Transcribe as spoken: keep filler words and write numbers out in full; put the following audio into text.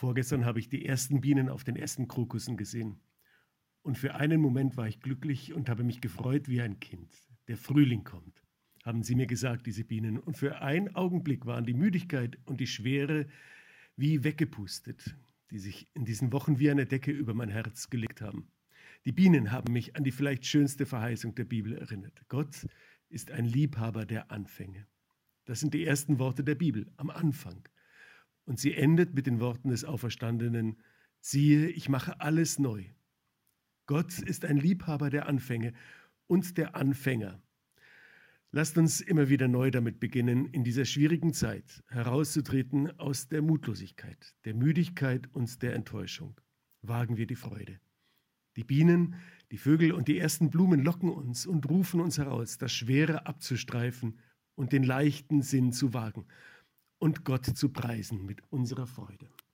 Vorgestern habe ich die ersten Bienen auf den ersten Krokussen gesehen. Und für einen Moment war ich glücklich und habe mich gefreut wie ein Kind. Der Frühling kommt, haben sie mir gesagt, diese Bienen. Und für einen Augenblick waren die Müdigkeit und die Schwere wie weggepustet, die sich in diesen Wochen wie eine Decke über mein Herz gelegt haben. Die Bienen haben mich an die vielleicht schönste Verheißung der Bibel erinnert. Gott ist ein Liebhaber der Anfänge. Das sind die ersten Worte der Bibel, am Anfang. Und sie endet mit den Worten des Auferstandenen: Siehe, ich mache alles neu. Gott ist ein Liebhaber der Anfänge und der Anfänger. Lasst uns immer wieder neu damit beginnen, in dieser schwierigen Zeit herauszutreten aus der Mutlosigkeit, der Müdigkeit und der Enttäuschung. Wagen wir die Freude. Die Bienen, die Vögel und die ersten Blumen locken uns und rufen uns heraus, das Schwere abzustreifen und den leichten Sinn zu wagen und Gott zu preisen mit unserer Freude.